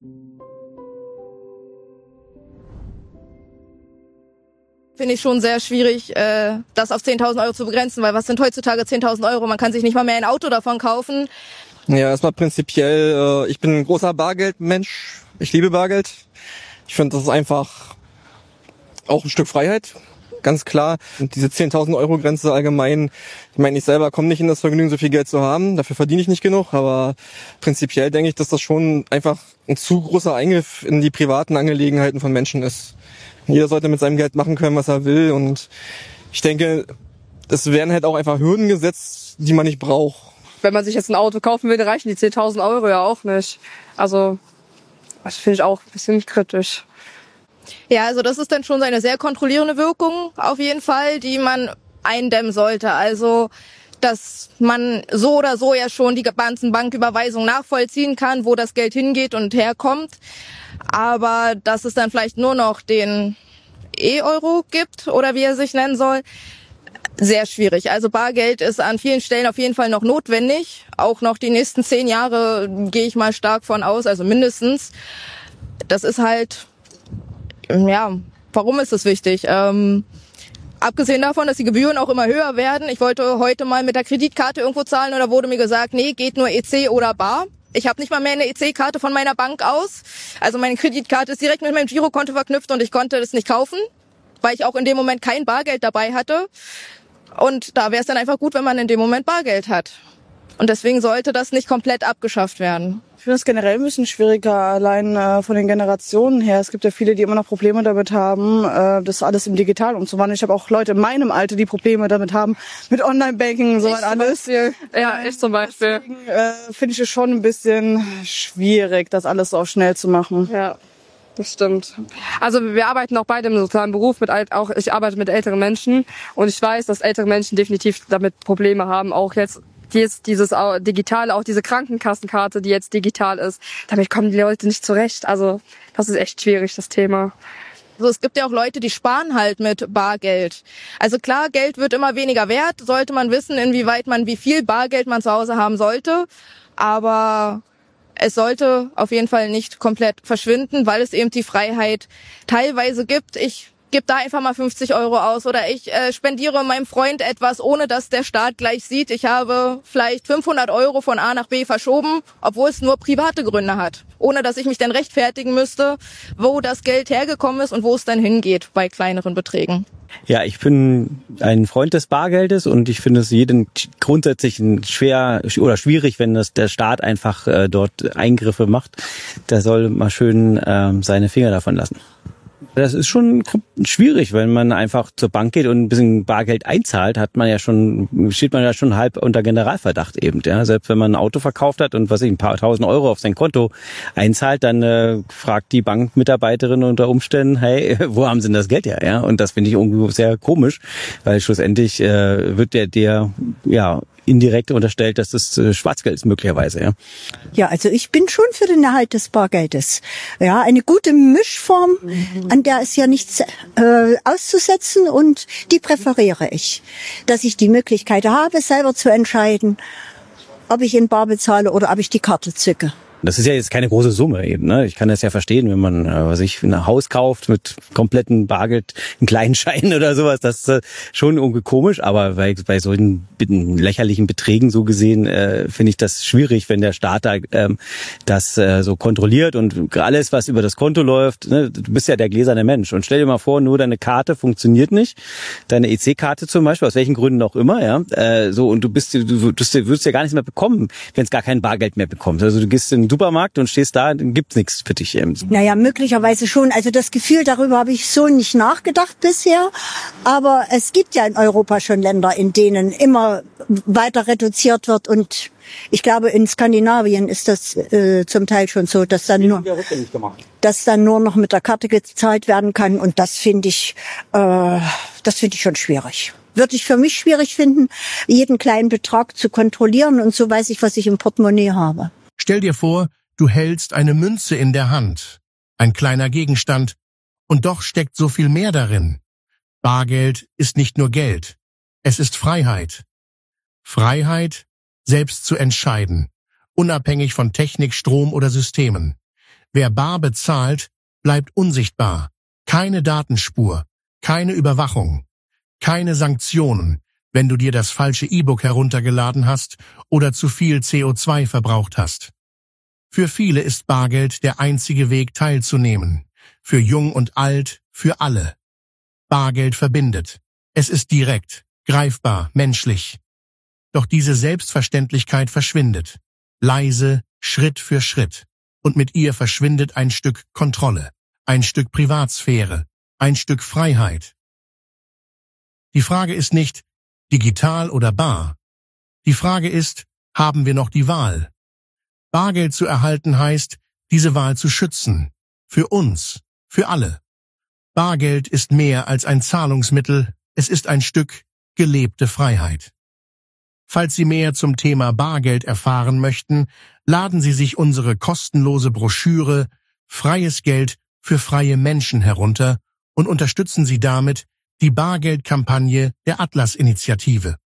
Finde ich schon sehr schwierig, das auf 10.000 Euro zu begrenzen, weil was sind heutzutage 10.000 Euro? Man kann sich nicht mal mehr ein Auto davon kaufen. Ja, erstmal prinzipiell, ich bin ein großer Bargeldmensch. Ich liebe Bargeld. Ich finde, das ist einfach auch ein Stück Freiheit, ganz klar. Und diese 10.000 Euro Grenze allgemein, ich meine, ich selber komme nicht in das Vergnügen, so viel Geld zu haben. Dafür verdiene ich nicht genug, aber prinzipiell denke ich, dass das schon einfach ein zu großer Eingriff in die privaten Angelegenheiten von Menschen ist. Jeder sollte mit seinem Geld machen können, was er will. Und ich denke, es werden halt auch einfach Hürden gesetzt, die man nicht braucht. Wenn man sich jetzt ein Auto kaufen will, reichen die 10.000 Euro ja auch nicht. Also, das finde ich auch ein bisschen kritisch. Ja, also das ist dann schon eine sehr kontrollierende Wirkung auf jeden Fall, die man eindämmen sollte. Also, dass man so oder so ja schon die ganzen Banküberweisungen nachvollziehen kann, wo das Geld hingeht und herkommt. Aber dass es dann vielleicht nur noch den E-Euro gibt oder wie er sich nennen soll, sehr schwierig. Also Bargeld ist an vielen Stellen auf jeden Fall noch notwendig. Auch noch die nächsten 10 Jahre gehe ich mal stark von aus, also mindestens. Das ist halt, ja, warum ist es wichtig? Abgesehen davon, dass die Gebühren auch immer höher werden. Ich wollte heute mal mit der Kreditkarte irgendwo zahlen und da wurde mir gesagt, nee, geht nur EC oder bar. Ich habe nicht mal mehr eine EC-Karte von meiner Bank aus. Also meine Kreditkarte ist direkt mit meinem Girokonto verknüpft und ich konnte das nicht kaufen, weil ich auch in dem Moment kein Bargeld dabei hatte. Und da wäre es dann einfach gut, wenn man in dem Moment Bargeld hat. Und deswegen sollte das nicht komplett abgeschafft werden. Ich finde es generell ein bisschen schwieriger, allein von den Generationen her. Es gibt ja viele, die immer noch Probleme damit haben, das alles im Digital umzuwandeln. Ich habe auch Leute in meinem Alter, die Probleme damit haben, mit Online-Banking und so weiter alles. Ja, ich zum Beispiel. Deswegen finde ich es schon ein bisschen schwierig, das alles so schnell zu machen. Ja. Das stimmt. Also wir arbeiten auch beide im sozialen Beruf ich arbeite mit älteren Menschen und ich weiß, dass ältere Menschen definitiv damit Probleme haben, auch jetzt dieses Digitale, auch diese Krankenkassenkarte, die jetzt digital ist, damit kommen die Leute nicht zurecht. Also das ist echt schwierig, das Thema. Also es gibt ja auch Leute, die sparen halt mit Bargeld. Also klar, Geld wird immer weniger wert, sollte man wissen, inwieweit man, wie viel Bargeld man zu Hause haben sollte, aber es sollte auf jeden Fall nicht komplett verschwinden, weil es eben die Freiheit teilweise gibt. Ich gebe da einfach mal 50 Euro aus oder ich spendiere meinem Freund etwas, ohne dass der Staat gleich sieht. Ich habe vielleicht 500 Euro von A nach B verschoben, obwohl es nur private Gründe hat. Ohne dass ich mich dann rechtfertigen müsste, wo das Geld hergekommen ist und wo es dann hingeht bei kleineren Beträgen. Ja, ich bin ein Freund des Bargeldes und ich finde es jedem grundsätzlich schwer oder schwierig, wenn das der Staat einfach dort Eingriffe macht. Der soll mal schön seine Finger davon lassen. Das ist schon schwierig, wenn man einfach zur Bank geht und ein bisschen Bargeld einzahlt, steht man ja schon halb unter Generalverdacht eben. Ja. Selbst wenn man ein Auto verkauft hat und ein paar tausend Euro auf sein Konto einzahlt, dann fragt die Bankmitarbeiterin unter Umständen, hey, wo haben Sie denn das Geld her? Ja, und das finde ich irgendwie sehr komisch, weil schlussendlich wird der indirekt unterstellt, dass das Schwarzgeld ist möglicherweise. Ja. Ja, also ich bin schon für den Erhalt des Bargeldes. Ja, eine gute Mischform, an der ist ja nichts auszusetzen und die präferiere ich. Dass ich die Möglichkeit habe, selber zu entscheiden, ob ich in Bar bezahle oder ob ich die Karte zücke. Das ist ja jetzt keine große Summe eben, ne? Ich kann das ja verstehen, wenn man ein Haus kauft mit kompletten Bargeld, einen kleinen Schein oder sowas, das ist schon irgendwie komisch, aber bei solchen lächerlichen Beträgen so gesehen finde ich das schwierig, wenn der Staat da das so kontrolliert und alles, was über das Konto läuft, ne? Du bist ja der gläserne Mensch und stell dir mal vor, nur deine Karte funktioniert nicht, deine EC-Karte zum Beispiel, aus welchen Gründen auch immer, ja, so und du würdest ja gar nichts mehr bekommen, wenn es gar kein Bargeld mehr bekommst. Also du gehst in den Supermarkt und stehst da, dann gibt's nichts für dich. Naja, möglicherweise schon. Also das Gefühl, darüber habe ich so nicht nachgedacht bisher. Aber es gibt ja in Europa schon Länder, in denen immer weiter reduziert wird. Und ich glaube, in Skandinavien ist das zum Teil schon so, dass dann nur noch mit der Karte gezahlt werden kann. Und das finde ich schon schwierig. Würde ich für mich schwierig finden, jeden kleinen Betrag zu kontrollieren. Und so weiß ich, was ich im Portemonnaie habe. Stell dir vor, du hältst eine Münze in der Hand, ein kleiner Gegenstand, und doch steckt so viel mehr darin. Bargeld ist nicht nur Geld, es ist Freiheit. Freiheit, selbst zu entscheiden, unabhängig von Technik, Strom oder Systemen. Wer bar bezahlt, bleibt unsichtbar. Keine Datenspur, keine Überwachung, keine Sanktionen, wenn du dir das falsche E-Book heruntergeladen hast oder zu viel CO2 verbraucht hast. Für viele ist Bargeld der einzige Weg, teilzunehmen. Für jung und alt, für alle. Bargeld verbindet. Es ist direkt, greifbar, menschlich. Doch diese Selbstverständlichkeit verschwindet. Leise, Schritt für Schritt. Und mit ihr verschwindet ein Stück Kontrolle, ein Stück Privatsphäre, ein Stück Freiheit. Die Frage ist nicht, digital oder bar. Die Frage ist, haben wir noch die Wahl? Bargeld zu erhalten heißt, diese Wahl zu schützen. Für uns, für alle. Bargeld ist mehr als ein Zahlungsmittel, es ist ein Stück gelebte Freiheit. Falls Sie mehr zum Thema Bargeld erfahren möchten, laden Sie sich unsere kostenlose Broschüre Freies Geld für freie Menschen herunter und unterstützen Sie damit die Bargeldkampagne der Atlas-Initiative.